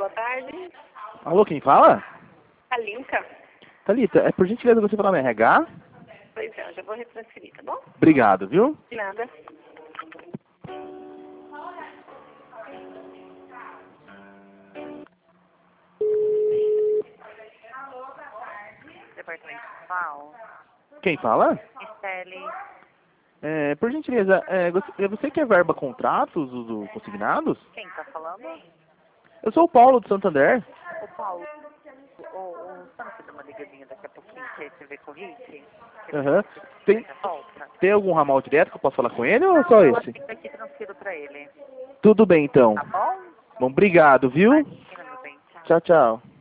boa tarde. Alô, quem fala? Alinka. Thalita, é por gentileza você falar no RH? Pois é, eu já vou retransferir, tá bom? Obrigado, viu? De nada. Departamento Fiscal. Quem fala? Estelle. Por gentileza, é você que é verba contratos do consignados? Quem tá falando? Eu sou o Paulo do Santander. O Paulo. O Sam te dá uma ligadinha daqui a pouquinho, que aí você vê com o Rick. Aham. Volta. Tem algum ramal direto que eu posso falar com ele ou é só Eu esse? acho que daqui transfiro pra ele. Tudo bem, então. Tá bom? Bom, obrigado, viu? Imagina, meu bem. Tchau. Tchau, tchau.